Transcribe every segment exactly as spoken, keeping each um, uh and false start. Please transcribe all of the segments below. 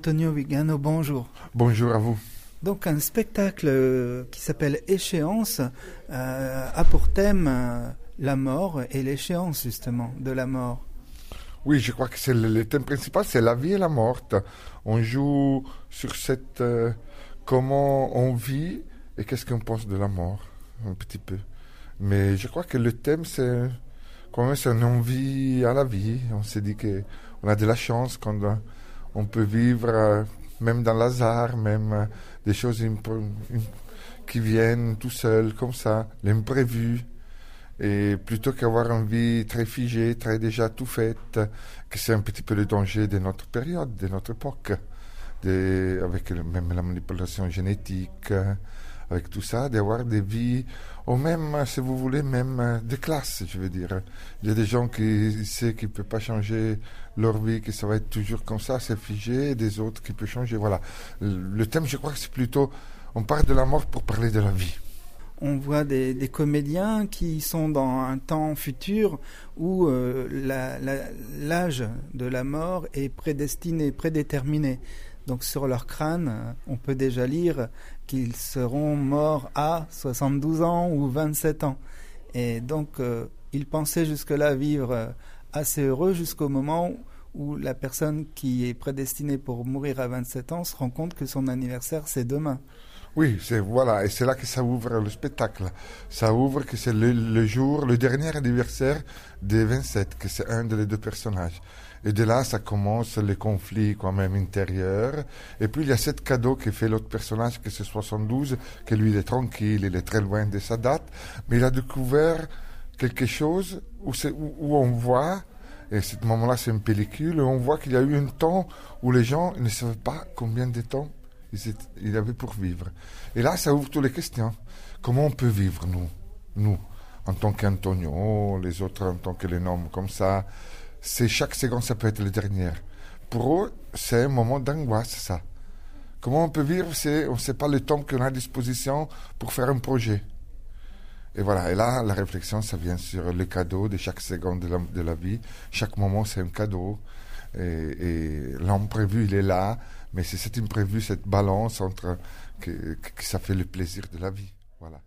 Antonio Vigano, bonjour. Bonjour à vous. Donc un spectacle qui s'appelle Échéance euh, a pour thème euh, la mort et l'échéance justement de la mort. Oui, je crois que c'est le, le thème principal, c'est la vie et la mort. On joue sur cette euh, comment on vit et qu'est-ce qu'on pense de la mort, un petit peu. Mais je crois que le thème, c'est quand même c'est une envie à la vie. On s'est dit qu'on a de la chance quand euh, on peut vivre euh, même dans l'hasard, même euh, des choses imp- qui viennent tout seul, comme ça, l'imprévu. Et plutôt qu'avoir une vie très figée, très déjà tout faite, que c'est un petit peu le danger de notre période, de notre époque, de, avec le, même la manipulation génétique, avec tout ça, d'avoir des vies, ou même, si vous voulez, même des classes, je veux dire. Il y a des gens qui savent qu'ils ne peuvent pas changer leur vie, que ça va être toujours comme ça, c'est figé, et des autres qui peuvent changer, voilà. Le, le thème, je crois que c'est plutôt, on parle de la mort pour parler de la vie. On voit des, des comédiens qui sont dans un temps futur où euh, la, la, l'âge de la mort est prédestiné, prédéterminé. Donc sur leur crâne, on peut déjà lire qu'ils seront morts à soixante-douze ans ou vingt-sept ans. Et donc euh, ils pensaient jusque-là vivre assez heureux jusqu'au moment où la personne qui est prédestinée pour mourir à vingt-sept ans se rend compte que son anniversaire c'est demain. Oui, c'est, voilà, et c'est là que ça ouvre le spectacle. Ça ouvre que c'est le, le jour, le dernier anniversaire des vingt-sept, que c'est un des deux personnages. Et de là, ça commence les conflits quand même intérieurs. Et puis, il y a ce cadeau que fait l'autre personnage, que c'est soixante-douze, que lui, il est tranquille, il est très loin de sa date. Mais il a découvert quelque chose où, c'est, où, où on voit, et à ce moment-là, c'est une pellicule, où on voit qu'il y a eu un temps où les gens ne savaient pas combien de temps il avait pour vivre. Et là, ça ouvre toutes les questions. Comment on peut vivre, nous, nous, en tant qu'Antonio, les autres en tant que les noms, comme ça. C'est chaque seconde, ça peut être la dernière. Pour eux, c'est un moment d'angoisse, ça. Comment on peut vivre, c'est, on ne sait pas le temps qu'on a à disposition pour faire un projet. Et voilà, et là, la réflexion, ça vient sur le cadeau de chaque seconde de la, de la vie. Chaque moment, c'est un cadeau. Et, et l'imprévu, il est là. Mais c'est cet imprévu, cette balance entre que, que ça fait le plaisir de la vie. Voilà.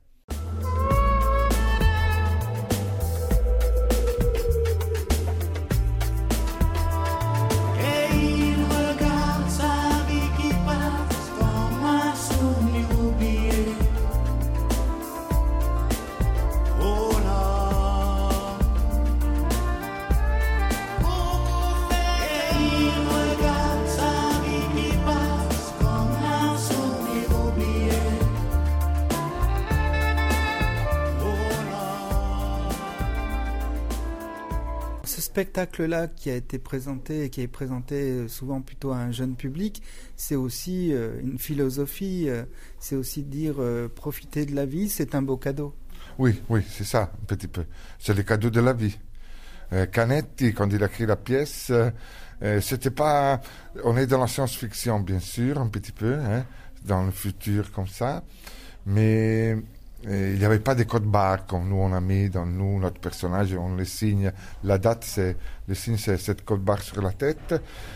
Ce spectacle-là qui a été présenté et qui est présenté souvent plutôt à un jeune public, c'est aussi euh, une philosophie, euh, c'est aussi dire euh, profiter de la vie, c'est un beau cadeau. Oui, oui, c'est ça, un petit peu. C'est le cadeau de la vie. Euh, Canetti, quand il a écrit la pièce, euh, c'était pas... On est dans la science-fiction, bien sûr, un petit peu, hein, dans le futur comme ça, mais... Et il n'y avait pas de code barre comme nous on a mis dans nous, notre personnage, on le signe, la date, c'est, le signe c'est cette code barre sur la tête.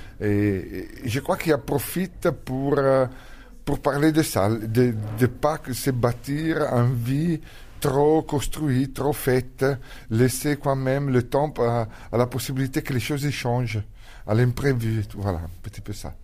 Et, et je crois qu'il en profite pour, pour parler de ça, de ne pas se bâtir une vie trop construite, trop faite, laisser quand même le temps à, à la possibilité que les choses changent, à l'imprévu, et tout, voilà, un petit peu ça.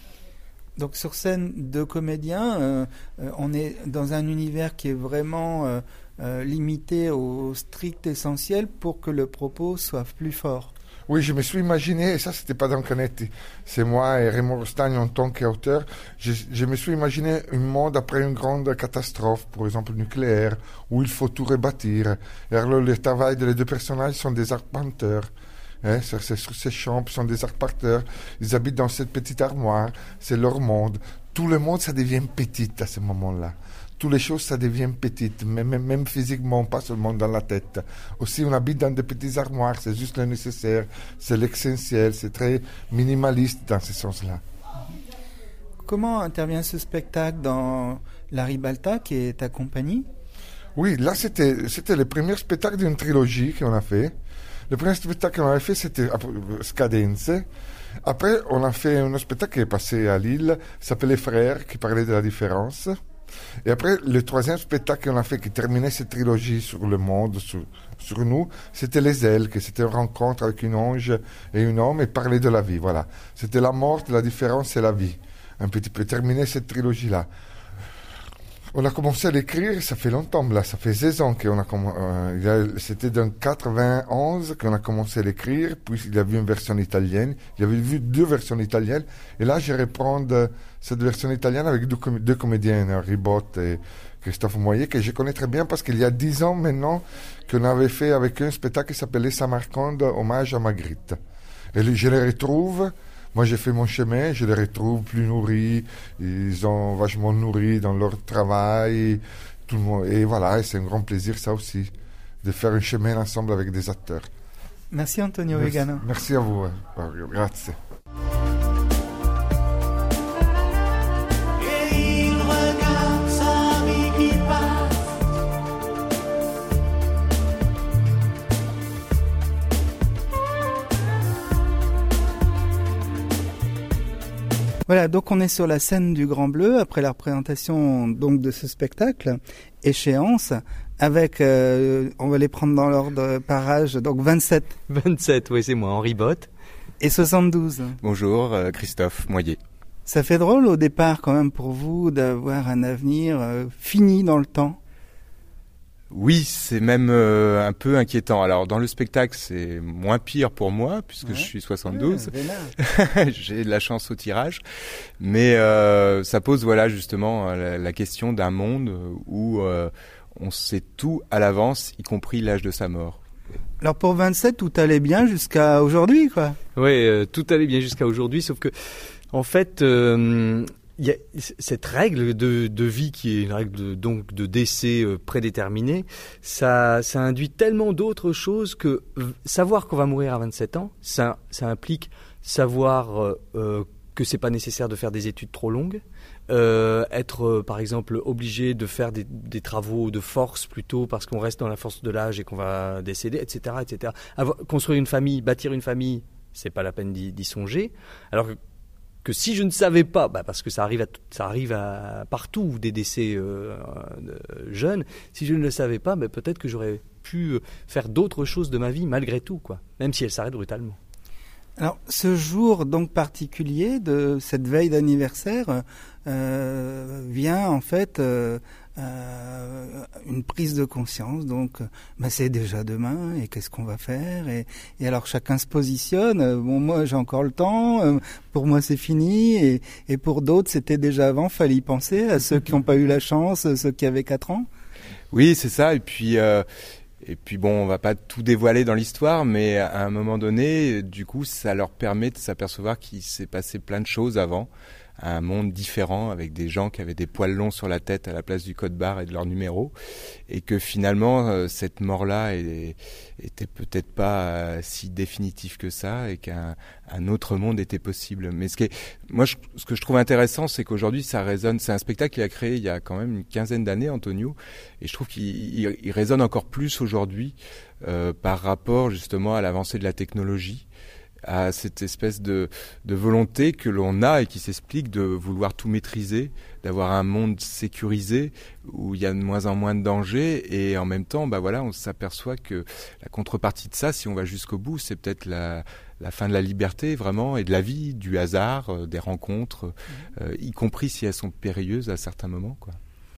Donc sur scène, deux comédiens, euh, euh, on est dans un univers qui est vraiment euh, euh, limité au strict essentiel pour que le propos soit plus fort. Oui, je me suis imaginé, et ça c'était pas dans Canetti, c'est moi et Raymond Rostagne en tant qu'auteur, je, je me suis imaginé un monde après une grande catastrophe, par exemple nucléaire, où il faut tout rebâtir. Et alors le travail des deux personnages sont des arpenteurs. Hein, sur ces, sur ces chambres sont des arpenteurs, ils habitent dans cette petite armoire, c'est leur monde. Tout le monde, ça devient petit à ce moment-là. Toutes les choses, ça devient petites, même, même physiquement, pas seulement dans la tête. Aussi, on habite dans des petites armoires, c'est juste le nécessaire, c'est l'essentiel, c'est très minimaliste dans ce sens-là. Comment intervient ce spectacle dans La Ribalta, qui est ta compagnie ? Oui, là, c'était, c'était le premier spectacle d'une trilogie qu'on a fait. Le premier spectacle qu'on avait fait, c'était Scadenze. Après, on a fait un spectacle qui est passé à Lille, qui s'appelait Les Frères, qui parlait de la différence. Et après, le troisième spectacle qu'on a fait, qui terminait cette trilogie sur le monde, sur, sur nous, c'était Les Ailes, que c'était une rencontre avec une ange et un homme et parler de la vie, voilà. C'était la mort, la différence et la vie. Un petit peu terminer cette trilogie-là. On a commencé à l'écrire, ça fait longtemps, là, ça fait seize ans qu'on a commencé, euh, c'était en quatre-vingt-onze qu'on a commencé à l'écrire, puis il y avait une version italienne, il y avait vu deux versions italiennes, et là, je reprends de, cette version italienne avec deux, com- deux comédiens, Ribot et Christophe Moyer, que je connais très bien parce qu'il y a dix ans maintenant qu'on avait fait avec eux un spectacle qui s'appelait Samarcande, hommage à Magritte. Et je les retrouve. Moi, j'ai fait mon chemin, je les retrouve plus nourris, ils ont vachement nourri dans leur travail, tout le monde. Et voilà, et c'est un grand plaisir, ça aussi, de faire un chemin ensemble avec des acteurs. Merci Antonio Merci, Vegano. merci à vous, grazie. Voilà, donc on est sur la scène du Grand Bleu après la représentation donc de ce spectacle, Échéance, avec, euh, on va les prendre dans l'ordre par âge, donc vingt-sept. vingt-sept, oui, c'est moi, Henri Bott. Et soixante-douze. Bonjour, euh, Christophe Moyer. Ça fait drôle au départ quand même pour vous d'avoir un avenir euh, fini dans le temps. Oui, c'est même euh, un peu inquiétant. Alors dans le spectacle, c'est moins pire pour moi puisque ouais. je suis soixante-douze. Ouais, j'ai de la chance au tirage, mais euh, ça pose voilà justement la, la question d'un monde où euh, on sait tout à l'avance, y compris l'âge de sa mort. Alors pour vingt-sept, tout allait bien jusqu'à aujourd'hui, quoi. Oui, euh, tout allait bien jusqu'à aujourd'hui, sauf que en fait. Euh, Il y a cette règle de, de vie qui est une règle de, donc de décès euh, prédéterminée, ça, ça induit tellement d'autres choses que euh, savoir qu'on va mourir à vingt-sept ans, ça, ça implique savoir euh, euh, que c'est pas nécessaire de faire des études trop longues, euh, être euh, par exemple obligé de faire des, des travaux de force plutôt parce qu'on reste dans la force de l'âge et qu'on va décéder, et cetera, et cetera. Avoir, construire une famille, bâtir une famille, c'est pas la peine d'y, d'y songer. Alors que que si je ne savais pas, bah parce que ça arrive, à, ça arrive à partout des décès euh, de jeunes, si je ne le savais pas, bah peut-être que j'aurais pu faire d'autres choses de ma vie malgré tout, quoi, même si elle s'arrête brutalement. Alors, ce jour donc particulier de cette veille d'anniversaire euh, vient en fait euh, euh, une prise de conscience. Donc, bah, c'est déjà demain et qu'est-ce qu'on va faire et, et alors chacun se positionne. Bon, moi j'ai encore le temps. Euh, pour moi c'est fini et, et pour d'autres c'était déjà avant. Fallait y penser à ceux qui n'ont pas eu la chance, ceux qui avaient quatre ans. Oui, c'est ça. Et puis. Euh... Et puis bon, on va pas tout dévoiler dans l'histoire, mais à un moment donné, du coup, ça leur permet de s'apercevoir qu'il s'est passé plein de choses avant, un monde différent avec des gens qui avaient des poils longs sur la tête à la place du code barre et de leur numéro, et que finalement euh, cette mort-là est, était peut-être pas euh, si définitive que ça, et qu'un un autre monde était possible. Mais ce qui est, moi, je, ce que je trouve intéressant, c'est qu'aujourd'hui, ça résonne. C'est un spectacle qu'il a créé il y a quand même une quinzaine d'années, Antonio, et je trouve qu'il il, il résonne encore plus aujourd'hui euh, par rapport justement à l'avancée de la technologie, à cette espèce de, de volonté que l'on a et qui s'explique de vouloir tout maîtriser, d'avoir un monde sécurisé où il y a de moins en moins de dangers, et en même temps, bah voilà, on s'aperçoit que la contrepartie de ça, si on va jusqu'au bout, c'est peut-être la, la fin de la liberté vraiment et de la vie, du hasard, euh, des rencontres, euh, y compris si elles sont périlleuses à certains moments, quoi.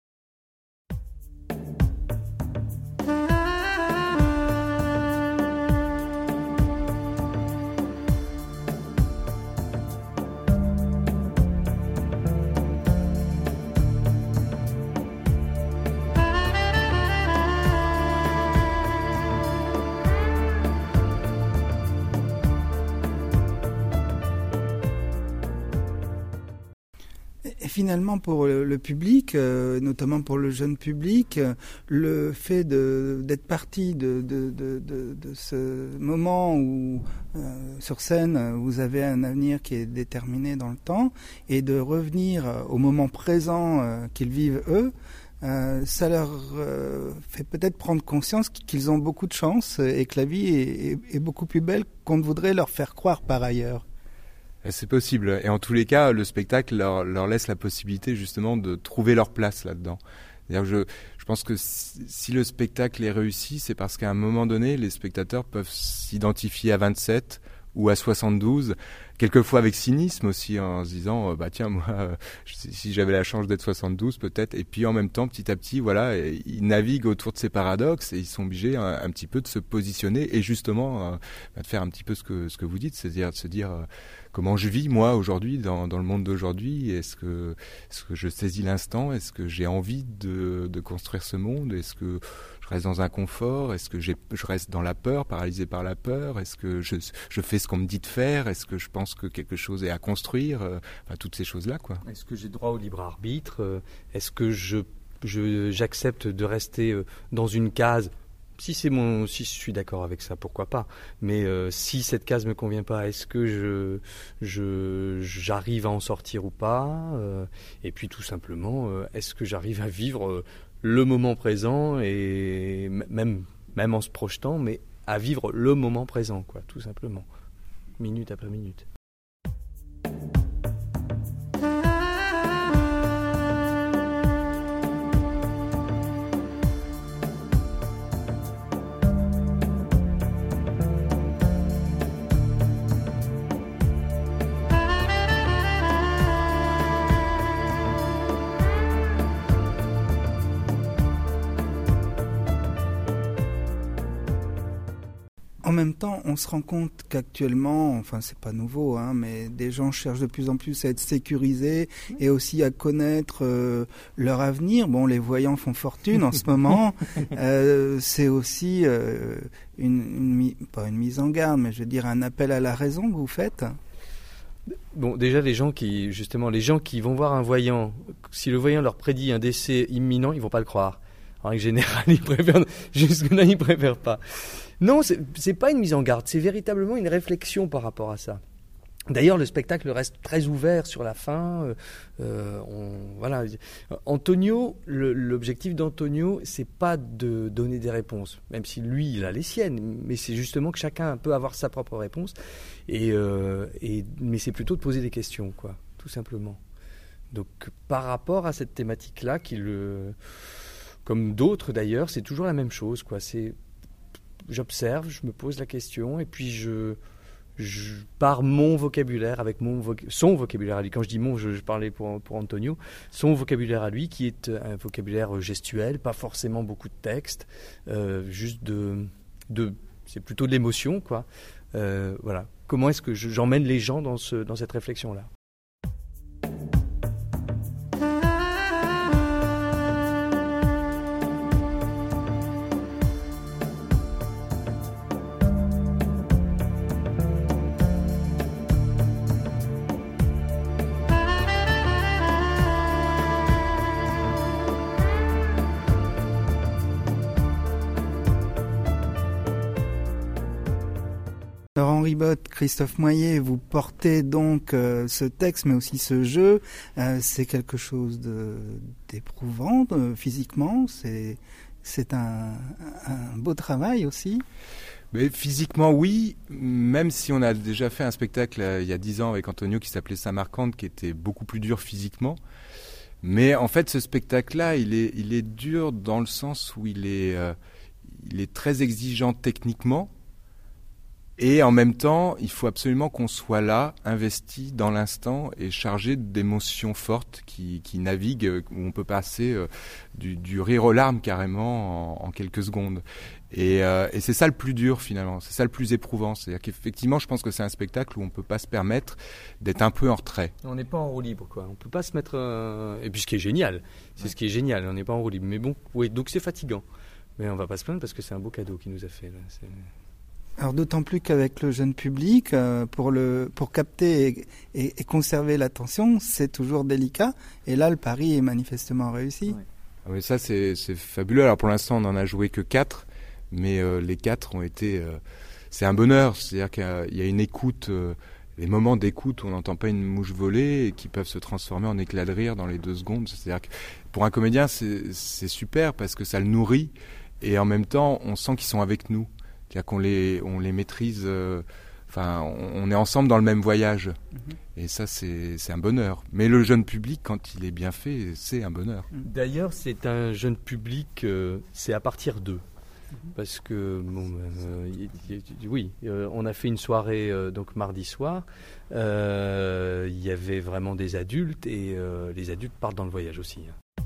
Et finalement, pour le, le public, euh, notamment pour le jeune public, euh, le fait de, d'être parti de, de, de, de, de ce moment où, euh, sur scène, vous avez un avenir qui est déterminé dans le temps, et de revenir au moment présent euh, qu'ils vivent eux, euh, ça leur euh, fait peut-être prendre conscience qu'ils ont beaucoup de chance et que la vie est, est, est beaucoup plus belle qu'on ne voudrait leur faire croire par ailleurs. C'est possible. Et en tous les cas, le spectacle leur, leur laisse la possibilité justement de trouver leur place là-dedans. C'est-à-dire que je, je pense que si, si le spectacle est réussi, c'est parce qu'à un moment donné, les spectateurs peuvent s'identifier à vingt-sept ou à soixante-douze, quelquefois avec cynisme aussi, en se disant euh, bah tiens moi euh, si j'avais la chance d'être soixante-douze peut-être, et puis en même temps petit à petit voilà ils naviguent autour de ces paradoxes et ils sont obligés un, un petit peu de se positionner et justement euh, de faire un petit peu ce que ce que vous dites, c'est-à-dire de se dire euh, comment je vis moi aujourd'hui dans dans le monde d'aujourd'hui, est-ce que est-ce que je saisis l'instant, est-ce que j'ai envie de de construire ce monde, est-ce que je reste dans un confort, est-ce que j'ai, je reste dans la peur, paralysé par la peur, est-ce que je, je fais ce qu'on me dit de faire, est-ce que je pense que quelque chose est à construire, euh, enfin toutes ces choses-là quoi. Est-ce que j'ai droit au libre arbitre, euh, est-ce que je, je, j'accepte de rester euh, dans une case, si c'est mon, si je suis d'accord avec ça, pourquoi pas, mais euh, si cette case me convient pas, est-ce que je, je, j'arrive à en sortir ou pas, euh, et puis tout simplement, euh, est-ce que j'arrive à vivre euh, le moment présent et même, même en se projetant, mais à vivre le moment présent, quoi, tout simplement, minute après minute. En même temps, on se rend compte qu'actuellement, enfin c'est pas nouveau, hein, mais des gens cherchent de plus en plus à être sécurisés et aussi à connaître euh, leur avenir. Bon, les voyants font fortune en ce moment. Euh, c'est aussi euh, une, une, pas une mise en garde, mais je veux dire un appel à la raison que vous faites. Bon, déjà les gens qui, justement, les gens qui vont voir un voyant, si le voyant leur prédit un décès imminent, ils vont pas le croire. En règle générale, ils préfèrent, jusque-là, ils préfèrent pas. Non, c'est, c'est pas une mise en garde, c'est véritablement une réflexion par rapport à ça. D'ailleurs, le spectacle reste très ouvert sur la fin. Euh, on, voilà. Antonio, le, l'objectif d'Antonio, c'est pas de donner des réponses, même si lui, il a les siennes, mais c'est justement que chacun peut avoir sa propre réponse. Et, euh, et, mais c'est plutôt de poser des questions, quoi, tout simplement. Donc, par rapport à cette thématique-là, qui le, comme d'autres d'ailleurs, c'est toujours la même chose, quoi. C'est J'observe, je me pose la question et puis je, je par mon vocabulaire, avec mon voc- son vocabulaire à lui, quand je dis mon, je, je parlais pour, pour Antonio, son vocabulaire à lui qui est un vocabulaire gestuel, pas forcément beaucoup de texte, euh, juste de, de, c'est plutôt de l'émotion, quoi. Euh, voilà. Comment est-ce que je, j'emmène les gens dans, ce, dans cette réflexion-là ? Alors Henri Bott, Christophe Moyer, vous portez donc euh, ce texte, mais aussi ce jeu. Euh, c'est quelque chose de, d'éprouvant de, physiquement. C'est, c'est un, un beau travail aussi. Mais physiquement, oui, même si on a déjà fait un spectacle euh, il y a dix ans avec Antonio qui s'appelait Samarcande, qui était beaucoup plus dur physiquement. Mais en fait, ce spectacle-là, il est, il est dur dans le sens où il est, euh, il est très exigeant techniquement. Et en même temps, il faut absolument qu'on soit là, investi dans l'instant et chargé d'émotions fortes qui, qui naviguent, où on peut passer euh, du, du rire aux larmes carrément en, en quelques secondes. Et, euh, et c'est ça le plus dur finalement, c'est ça le plus éprouvant. C'est-à-dire qu'effectivement, je pense que c'est un spectacle où on ne peut pas se permettre d'être un peu en retrait. On n'est pas en roue libre, quoi. On ne peut pas se mettre... Euh... Et puis ce qui est génial, c'est ouais. ce qui est génial, on n'est pas en roue libre. Mais bon, oui, donc c'est fatigant. Mais on ne va pas se plaindre parce que c'est un beau cadeau qu'il nous a fait, là. C'est... Alors d'autant plus qu'avec le jeune public, euh, pour, le, pour capter et, et, et conserver l'attention, c'est toujours délicat. Et là, le pari est manifestement réussi. Ouais. Ah oui, ça, c'est, c'est fabuleux. Alors pour l'instant, on n'en a joué que quatre, mais euh, les quatre ont été... Euh, c'est un bonheur, c'est-à-dire qu'il y a, il y a une écoute... Euh, les moments d'écoute où on n'entend pas une mouche voler et qui peuvent se transformer en éclats de rire dans les deux secondes. C'est-à-dire que pour un comédien, c'est, c'est super parce que ça le nourrit et en même temps, on sent qu'ils sont avec nous. C'est-à-dire qu'on les, on les maîtrise, euh, enfin, on, on est ensemble dans le même voyage. Mm-hmm. Et ça, c'est, c'est un bonheur. Mais le jeune public, quand il est bien fait, c'est un bonheur. D'ailleurs, c'est un jeune public, euh, c'est à partir d'eux. Parce que bon, euh, y, y, oui, euh, on a fait une soirée euh, donc mardi soir. Il euh, y avait vraiment des adultes et euh, les adultes partent dans le voyage aussi.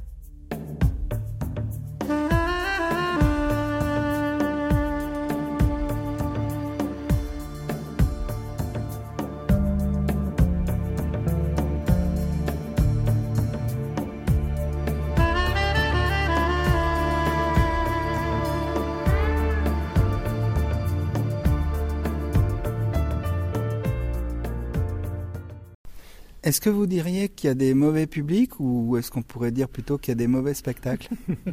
Est-ce que vous diriez qu'il y a des mauvais publics ou est-ce qu'on pourrait dire plutôt qu'il y a des mauvais spectacles ?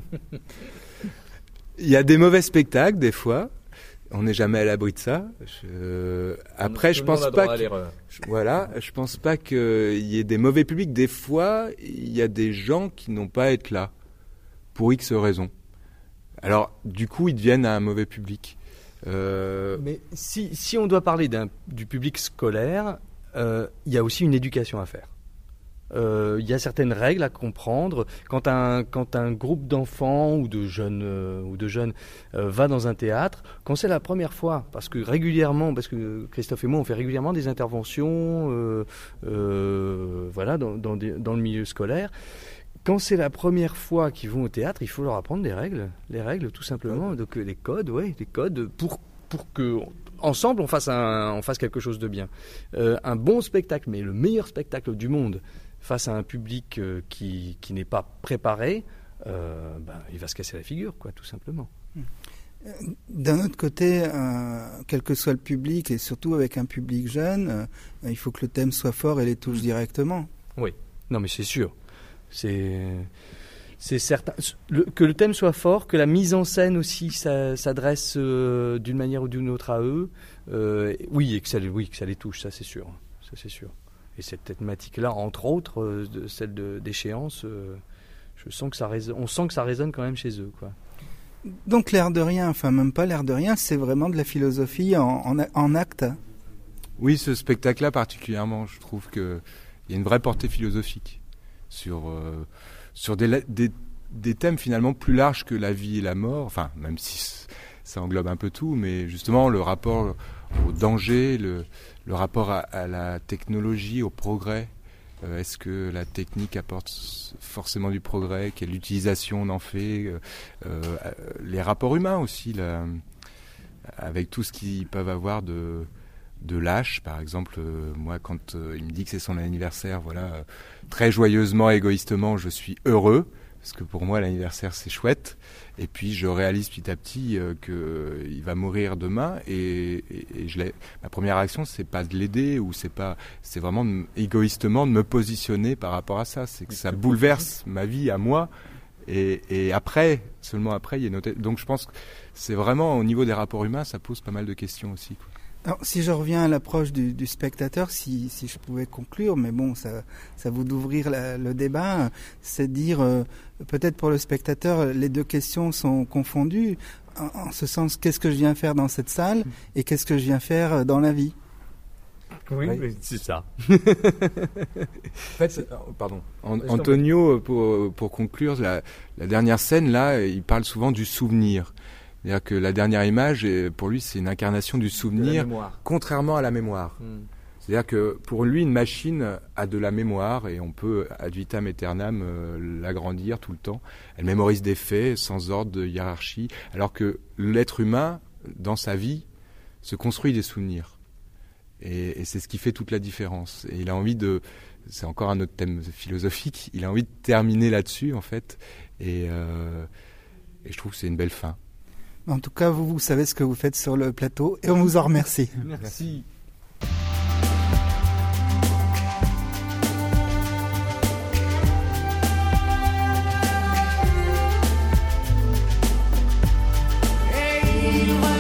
Il y a des mauvais spectacles des fois. On n'est jamais à l'abri de ça. Je... Après, je pense pas. Que... Voilà, je pense pas qu'il y ait des mauvais publics. Des fois, il y a des gens qui n'ont pas à être là pour X raisons. Alors, du coup, ils deviennent un mauvais public. Euh... Mais si si on doit parler d'un du public scolaire. Il euh, y a aussi une éducation à faire. Il euh, y a certaines règles à comprendre. Quand un, quand un groupe d'enfants ou de jeunes, euh, ou de jeunes euh, va dans un théâtre, quand c'est la première fois, parce que régulièrement, parce que Christophe et moi, on fait régulièrement des interventions euh, euh, voilà, dans, dans, des, dans le milieu scolaire, quand c'est la première fois qu'ils vont au théâtre, il faut leur apprendre des règles. Les règles, tout simplement. Donc les codes, ouais, les codes pour, pour que... ensemble, on fasse, un, on fasse quelque chose de bien. Euh, un bon spectacle, mais le meilleur spectacle du monde, face à un public euh, qui, qui n'est pas préparé, euh, ben, il va se casser la figure, quoi, tout simplement. D'un autre côté, euh, quel que soit le public, et surtout avec un public jeune, euh, il faut que le thème soit fort et les touche directement. Oui, non mais c'est sûr. C'est... C'est certain le, que le thème soit fort, que la mise en scène aussi ça, s'adresse euh, d'une manière ou d'une autre à eux. Euh, oui, et que ça, oui, que ça les touche, ça c'est sûr, ça c'est sûr. Et cette thématique-là, entre autres, euh, de, celle de, d'échéance, euh, je sens que ça résonne, on sent que ça résonne quand même chez eux, quoi. Donc l'air de rien, enfin même pas l'air de rien, c'est vraiment de la philosophie en, en, en acte. Oui, ce spectacle-là particulièrement, je trouve qu'il y a une vraie portée philosophique sur. Euh, sur des, des, des thèmes finalement plus larges que la vie et la mort, enfin même si ça englobe un peu tout, mais justement le rapport au danger, le, le rapport à, à la technologie, au progrès. Euh, est-ce que la technique apporte forcément du progrès ? Quelle utilisation on en fait ? euh, euh, Les rapports humains aussi, là, avec tout ce qu'ils peuvent avoir de... de lâche, par exemple, euh, moi quand euh, il me dit que c'est son anniversaire, voilà, euh, très joyeusement, égoïstement, je suis heureux, parce que pour moi l'anniversaire c'est chouette, et puis je réalise petit à petit euh, qu'il euh, va mourir demain, et, et, et je l'ai... ma première réaction c'est pas de l'aider, ou c'est pas, c'est vraiment de, égoïstement de me positionner par rapport à ça, c'est que ça bouleverse ma vie à moi, et, et après, seulement après, il y a une autre... Donc je pense que c'est vraiment au niveau des rapports humains, ça pose pas mal de questions aussi, quoi. Alors, si je reviens à l'approche du, du spectateur, si, si je pouvais conclure, mais bon, ça, ça vous d'ouvrir la, le débat, c'est de dire, euh, peut-être pour le spectateur, les deux questions sont confondues, en, en ce sens, qu'est-ce que je viens faire dans cette salle et qu'est-ce que je viens faire dans la vie ? Oui, oui, c'est ça. En fait, pardon. En, Antonio, pour, pour conclure, la, la dernière scène, là, il parle souvent du souvenir. C'est-à-dire que la dernière image, pour lui, c'est une incarnation du souvenir, contrairement à la mémoire. Mm. C'est-à-dire que pour lui, une machine a de la mémoire et on peut, ad vitam aeternam, euh, l'agrandir tout le temps. Elle mémorise des faits sans ordre de hiérarchie, alors que l'être humain, dans sa vie, se construit des souvenirs. Et, et c'est ce qui fait toute la différence. Et il a envie de... C'est encore un autre thème philosophique. Il a envie de terminer là-dessus, en fait. Et, euh, et je trouve que c'est une belle fin. En tout cas, vous, vous savez ce que vous faites sur le plateau et on vous en remercie. Merci. Hey,